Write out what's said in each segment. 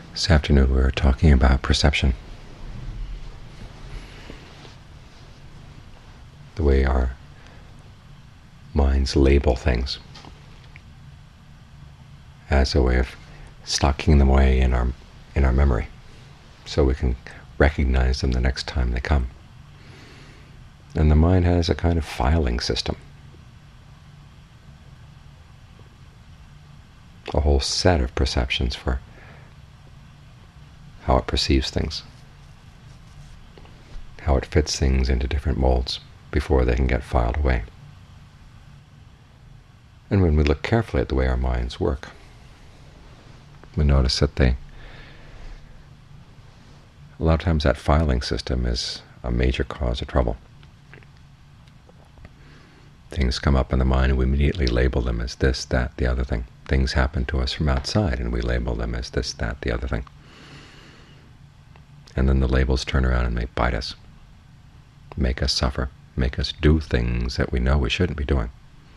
This afternoon we were talking about perception, the way our minds label things as a way of stocking them away in our memory so we can recognize them the next time they come. And the mind has a kind of filing system, a whole set of perceptions for how it perceives things, how it fits things into different molds before they can get filed away. And when we look carefully at the way our minds work, we notice that a lot of times that filing system is a major cause of trouble. Things come up in the mind and we immediately label them as this, that, the other thing. Things happen to us from outside and we label them as this, that, the other thing. And then the labels turn around and they bite us, make us suffer, make us do things that we know we shouldn't be doing.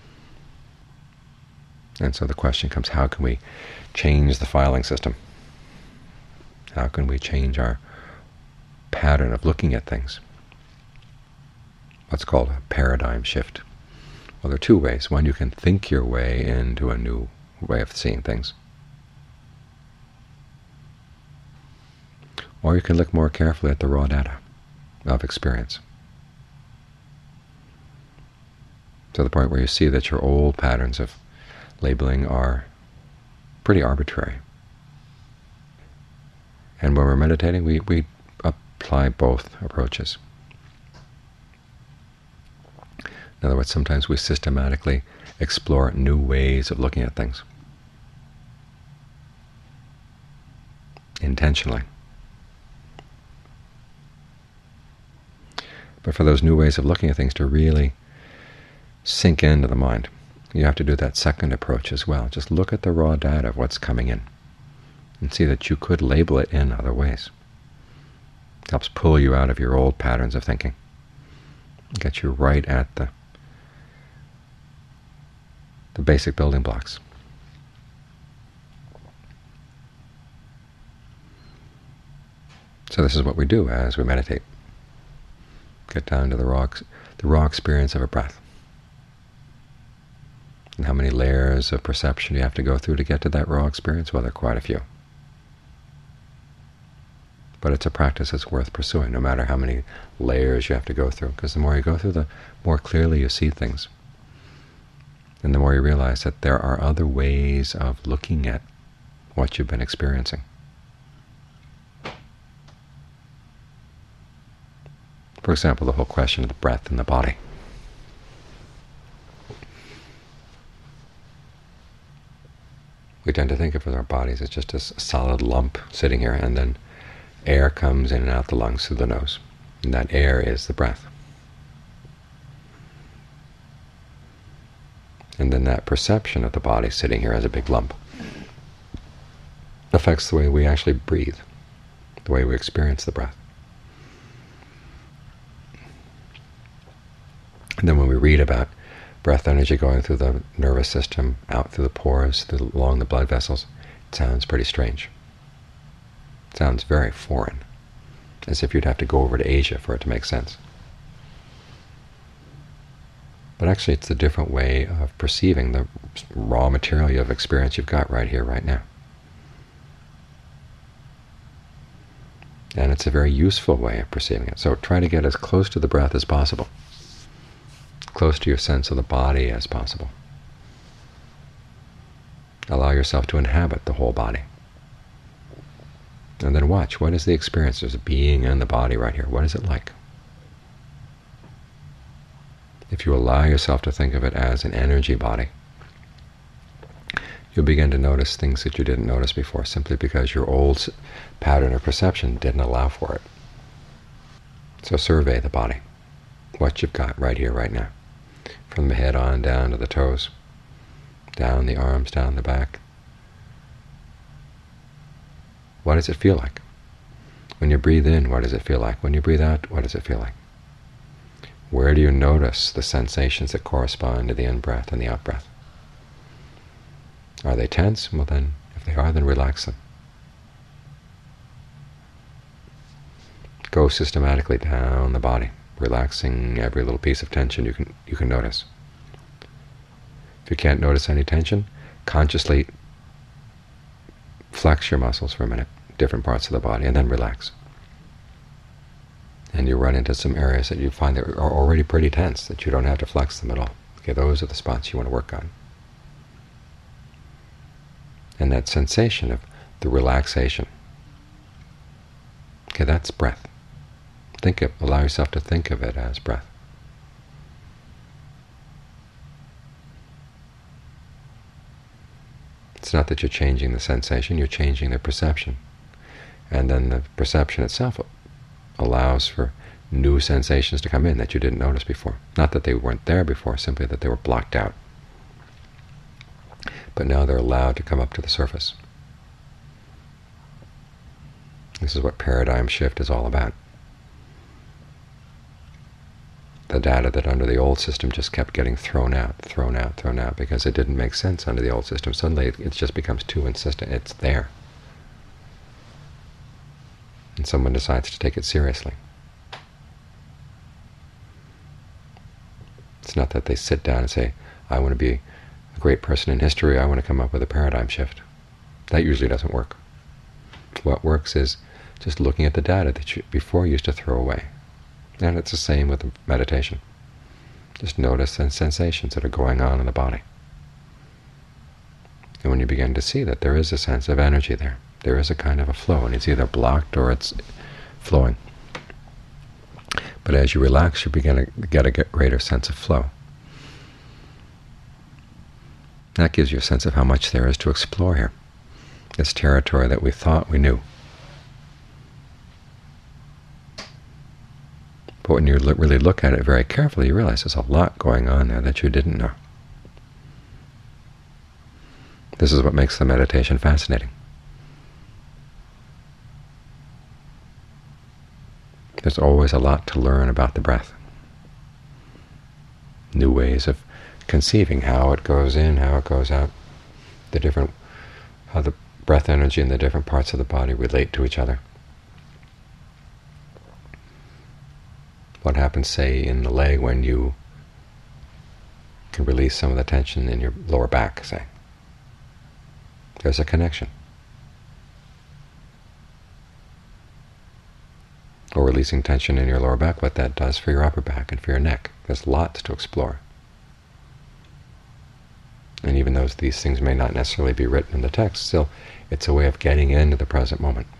And so the question comes, how can we change the filing system? How can we change our pattern of looking at things? What's called a paradigm shift. Well, there are two ways. One, you can think your way into a new way of seeing things. Or you can look more carefully at the raw data of experience, to the point where you see that your old patterns of labeling are pretty arbitrary. And when we're meditating, we apply both approaches. In other words, sometimes we systematically explore new ways of looking at things, intentionally. But for those new ways of looking at things to really sink into the mind, you have to do that second approach as well. Just look at the raw data of what's coming in and see that you could label it in other ways. It helps pull you out of your old patterns of thinking, get you right at the basic building blocks. So this is what we do as we meditate. Get down to the raw experience of a breath. And how many layers of perception you have to go through to get to that raw experience? Well, there are quite a few. But it's a practice that's worth pursuing, no matter how many layers you have to go through, because the more you go through, the more clearly you see things. And the more you realize that there are other ways of looking at what you've been experiencing. For example, the whole question of the breath in the body. We tend to think of our bodies as just a solid lump sitting here, and then air comes in and out the lungs through the nose. And that air is the breath. And then that perception of the body sitting here as a big lump affects the way we actually breathe, the way we experience the breath. And then when we read about breath energy going through the nervous system, out through the pores, along the blood vessels, it sounds pretty strange. It sounds very foreign, as if you'd have to go over to Asia for it to make sense. But actually it's a different way of perceiving the raw material of experience you've got right here, right now. And it's a very useful way of perceiving it. So try to get as close to the breath as possible, close to your sense of the body as possible. Allow yourself to inhabit the whole body. And then watch, what is the experience? There's a being in the body right here. What is it like? If you allow yourself to think of it as an energy body, you'll begin to notice things that you didn't notice before, simply because your old pattern of perception didn't allow for it. So survey the body, what you've got right here, right now, from the head on down to the toes, down the arms, down the back. What does it feel like? When you breathe in, what does it feel like? When you breathe out, what does it feel like? Where do you notice the sensations that correspond to the in-breath and the out-breath? Are they tense? Well then, if they are, then relax them. go systematically down the body, relaxing every little piece of tension you can notice. If you can't notice any tension, consciously flex your muscles for a minute, different parts of the body, and then relax. And you run into some areas that you find that are already pretty tense, that you don't have to flex them at all. Okay, those are the spots you want to work on. And that sensation of the relaxation, okay, that's breath. Allow yourself to think of it as breath. It's not that you're changing the sensation, you're changing the perception. And then the perception itself allows for new sensations to come in that you didn't notice before. Not that they weren't there before, simply that they were blocked out. But now they're allowed to come up to the surface. This is what paradigm shift is all about. The data that under the old system just kept getting thrown out, because it didn't make sense under the old system. Suddenly it just becomes too insistent. It's there. And someone decides to take it seriously. It's not that they sit down and say, I want to be a great person in history, I want to come up with a paradigm shift. That usually doesn't work. What works is just looking at the data that you before used to throw away. And it's the same with meditation. Just notice the sensations that are going on in the body. And when you begin to see that there is a sense of energy there, there is a kind of a flow, and it's either blocked or it's flowing. But as you relax, you begin to get a greater sense of flow. That gives you a sense of how much there is to explore here, this territory that we thought we knew. But when you really look at it very carefully, you realize there's a lot going on there that you didn't know. This is what makes the meditation fascinating. There's always a lot to learn about the breath. New ways of conceiving how it goes in, how it goes out, how the breath energy and the different parts of the body relate to each other. What happens, say, in the leg when you can release some of the tension in your lower back, say. There's a connection. Or releasing tension in your lower back, what that does for your upper back and for your neck. There's lots to explore. And even though these things may not necessarily be written in the text, still it's a way of getting into the present moment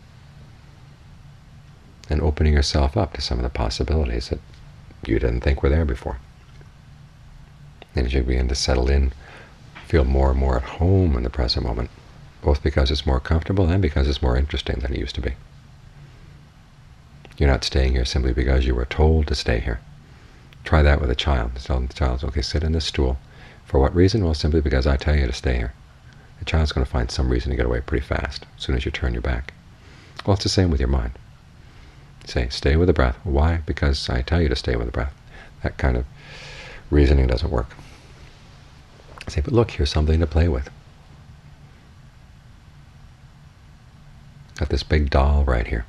and opening yourself up to some of the possibilities that you didn't think were there before. And as you begin to settle in, feel more and more at home in the present moment, both because it's more comfortable and because it's more interesting than it used to be. You're not staying here simply because you were told to stay here. Try that with a child. Tell the child, okay, sit in this stool. For what reason? Well, simply because I tell you to stay here. The child's going to find some reason to get away pretty fast as soon as you turn your back. Well, it's the same with your mind. Say, stay with the breath. Why? Because I tell you to stay with the breath. That kind of reasoning doesn't work. Say, but look, here's something to play with. Got this big doll right here.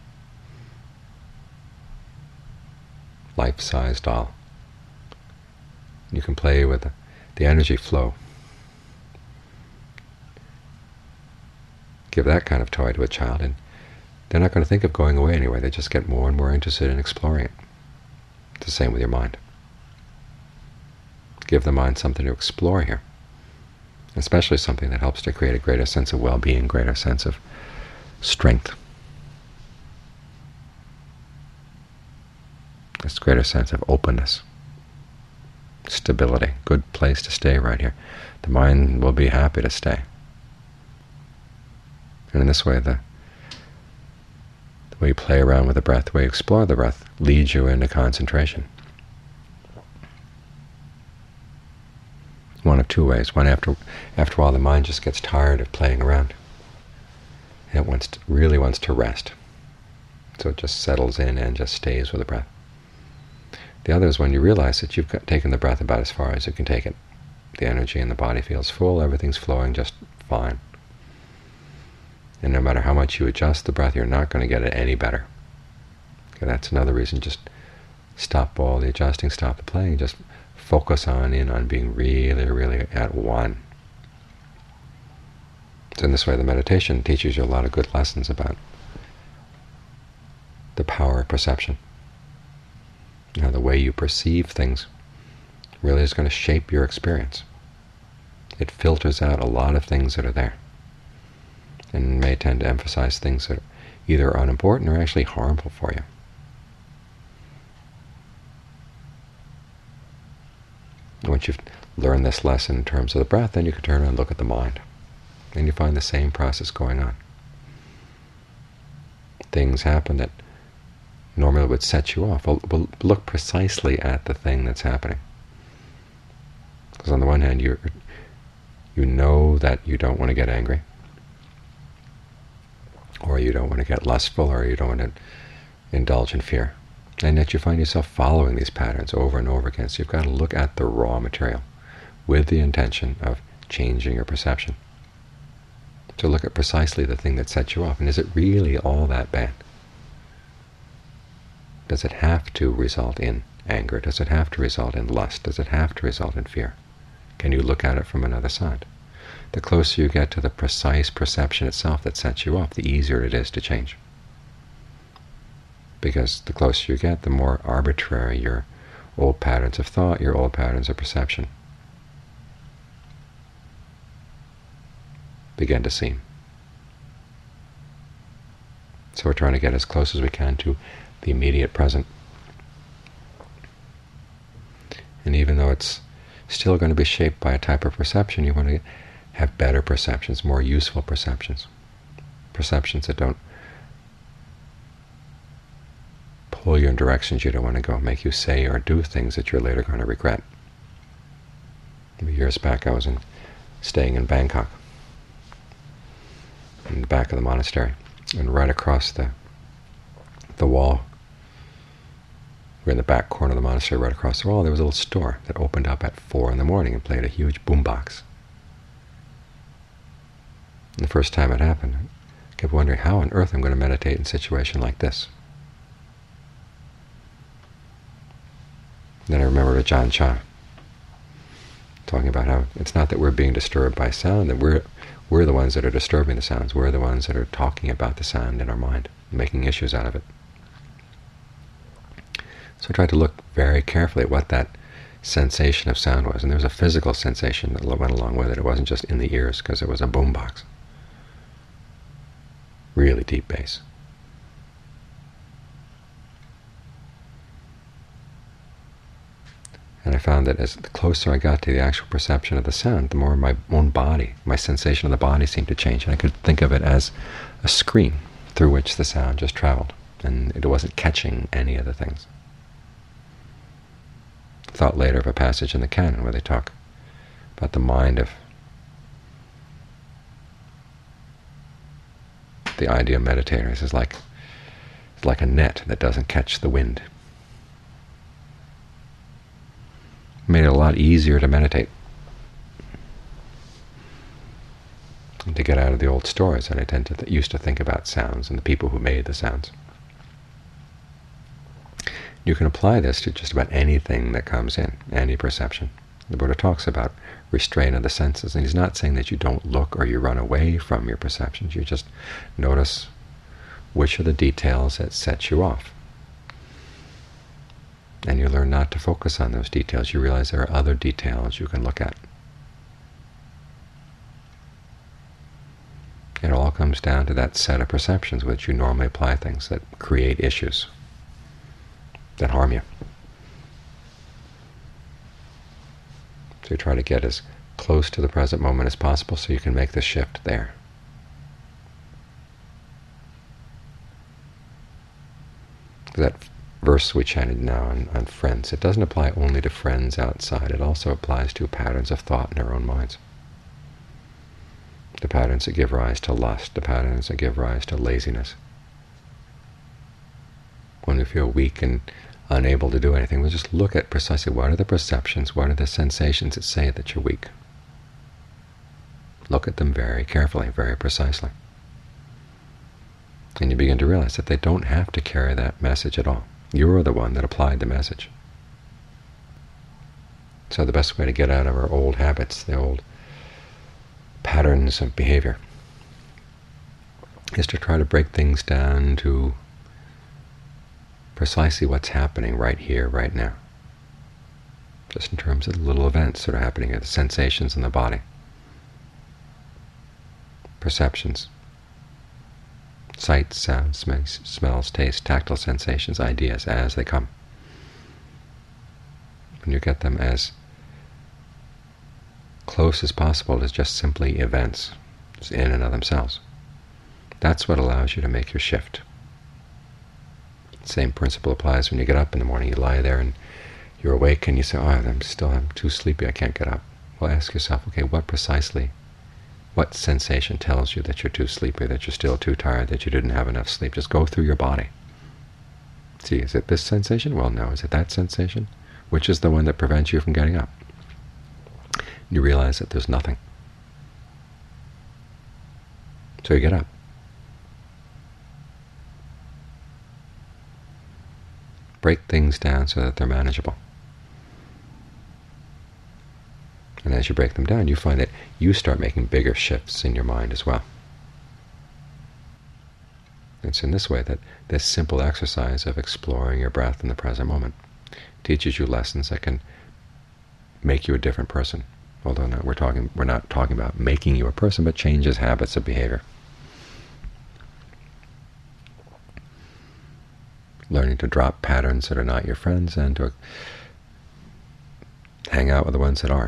Life-size doll. You can play with the energy flow. Give that kind of toy to a child, and they're not going to think of going away anyway. They just get more and more interested in exploring it. It's the same with your mind. Give the mind something to explore here, especially something that helps to create a greater sense of well-being, greater sense of strength, this greater sense of openness, stability. Good place to stay right here. The mind will be happy to stay. And in this way, the way you play around with the breath, the way you explore the breath, leads you into concentration. One of two ways. One, after a while, the mind just gets tired of playing around. It really wants to rest. So it just settles in and just stays with the breath. The other is when you realize that you've taken the breath about as far as you can take it. The energy in the body feels full, everything's flowing just fine. And no matter how much you adjust the breath, you're not going to get it any better. anger. That's another reason. Just stop all the adjusting, stop the playing, just focus on being really, really at one. So in this way, the meditation teaches you a lot of good lessons about the power of perception. The way you perceive things really is going to shape your experience. It filters out a lot of things that are there, and may tend to emphasize things that either are unimportant or actually harmful for you. Once you've learned this lesson in terms of the breath, then you can turn around and look at the mind, and you find the same process going on. Things happen that normally would set you off. Well, look precisely at the thing that's happening. Because on the one hand, you know that you don't want to get angry, or you don't want to get lustful, or you don't want to indulge in fear. And yet you find yourself following these patterns over and over again. So you've got to look at the raw material with the intention of changing your perception. To look at precisely the thing that sets you off. And is it really all that bad? Does it have to result in anger? Does it have to result in lust? Does it have to result in fear? Can you look at it from another side? The closer you get to the precise perception itself that sets you off, the easier it is to change. Because the closer you get, the more arbitrary your old patterns of thought, your old patterns of perception begin to seem. So we're trying to get as close as we can to the immediate present. And even though it's still going to be shaped by a type of perception, you want to have better perceptions, more useful perceptions, perceptions that don't pull you in directions you don't want to go, make you say or do things that you're later going to regret. Years back I was staying in Bangkok, in the back of the monastery, and right across the wall, we're in the back corner of the monastery, right across the wall, there was a little store that opened up at 4 in the morning and played a huge boombox. And the first time it happened, I kept wondering how on earth I'm going to meditate in a situation like this. Then I remembered Ajahn Chah talking about how it's not that we're being disturbed by sound, that we're the ones that are disturbing the sounds. We're the ones that are talking about the sound in our mind, making issues out of it. So I tried to look very carefully at what that sensation of sound was, and there was a physical sensation that went along with it. It wasn't just in the ears, because it was a boombox. Really deep bass. And I found that as the closer I got to the actual perception of the sound, the more my own body, my sensation of the body seemed to change. And I could think of it as a screen through which the sound just traveled, and it wasn't catching any of the things. I thought later of a passage in the canon where they talk about the mind of the ideal meditators is like a net that doesn't catch the wind. Made it a lot easier to meditate and to get out of the old stories that I used to think about sounds and the people who made the sounds. You can apply this to just about anything that comes in, any perception. The Buddha talks about restraint of the senses, and he's not saying that you don't look or you run away from your perceptions. You just notice which are the details that set you off. And you learn not to focus on those details. You realize there are other details you can look at. It all comes down to that set of perceptions which you normally apply things that create issues, that harm you. So you try to get as close to the present moment as possible so you can make the shift there. That verse we chanted now on friends, it doesn't apply only to friends outside. It also applies to patterns of thought in our own minds. The patterns that give rise to lust, the patterns that give rise to laziness. When we feel weak and unable to do anything, we'll just look at precisely what are the perceptions, what are the sensations that say that you're weak. Look at them very carefully, very precisely. And you begin to realize that they don't have to carry that message at all. You're the one that applied the message. So the best way to get out of our old habits, the old patterns of behavior, is to try to break things down to precisely what's happening right here, right now. Just in terms of the little events that are happening here, the sensations in the body, perceptions, sights, sounds, smells, tastes, tactile sensations, ideas as they come. When you get them as close as possible as just simply events, just in and of themselves, that's what allows you to make your shift. Same principle applies when you get up in the morning. You lie there and you're awake and you say, oh, I'm too sleepy, I can't get up. Well, ask yourself, okay, what sensation tells you that you're too sleepy, that you're still too tired, that you didn't have enough sleep? Just go through your body. See, is it this sensation? Well, no. Is it that sensation? Which is the one that prevents you from getting up? You realize that there's nothing. So you get up. Break things down so that they're manageable. And as you break them down, you find that you start making bigger shifts in your mind as well. It's in this way that this simple exercise of exploring your breath in the present moment teaches you lessons that can make you a different person. Although we're not talking about making you a person, but changes habits of behavior. Learning to drop patterns that are not your friends and to hang out with the ones that are.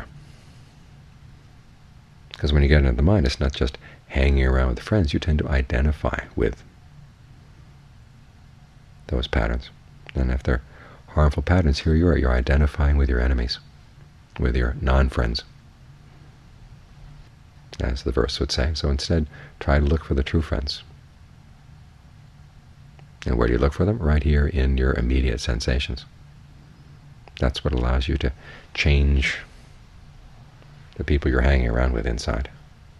Because when you get into the mind, it's not just hanging around with friends. You tend to identify with those patterns. And if they're harmful patterns, here you are. You're identifying with your enemies, with your non-friends, as the verse would say. So instead, try to look for the true friends. And where do you look for them? Right here in your immediate sensations. That's what allows you to change the people you're hanging around with inside,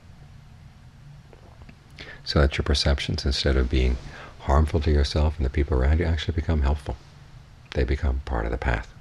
so that your perceptions, instead of being harmful to yourself and the people around you, actually become helpful. They become part of the path.